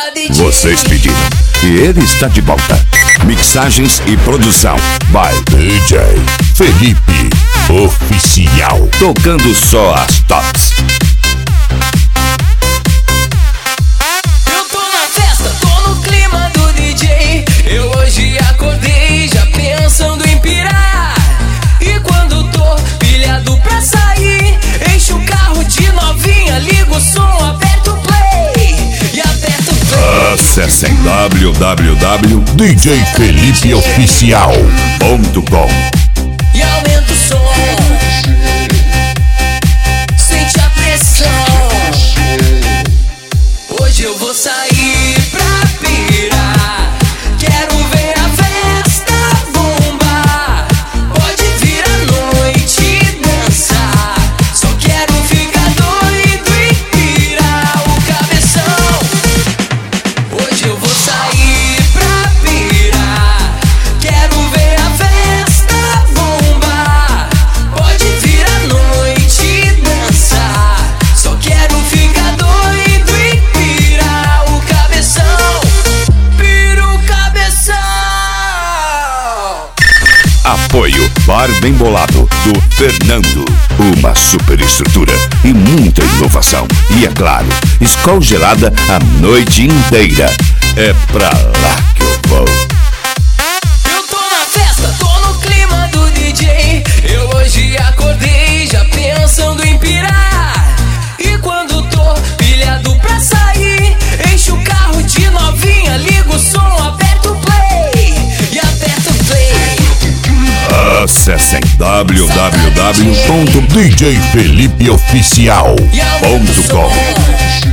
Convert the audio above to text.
Vocês pediram e ele está de volta. Mixagens e produção by DJ Felipe Oficial. Tocando só as tops. Eu tô na festa, tô no clima do DJ. Eu hoje acordei já pensando em pirar. E quando tô pilhado pra sair, encho o carro de novinha, ligo o som, aperto o play e aperto o play. Acessem www.djfelipeoficial.com e aumenta o som. Sente a pressão. Hoje eu vou sair pra pirar. Quero ver a festa bombar. Pode vir a noite e dançar. Só quero ficar doido e pirar o cabeção. Hoje eu vou sair pra pirar. Quero ver a festa bombar. Pode vir a noite e dançar. Só quero ficar doido e pirar o cabeção. Pira o cabeção. Apoio Bar Bem Bolado do Fernando. Uma super estrutura e muita inovação. E é claro, Skol gelada a noite inteira. É pra lá que eu vou. Eu tô na festa, tô no clima do DJ. Eu hoje acordei já pensando em pirar. E quando tô pilhado pra sair, encho o carro de novinha, ligo o som, aperto o play e aperto o play. Acessem www.djfelipeoficial.com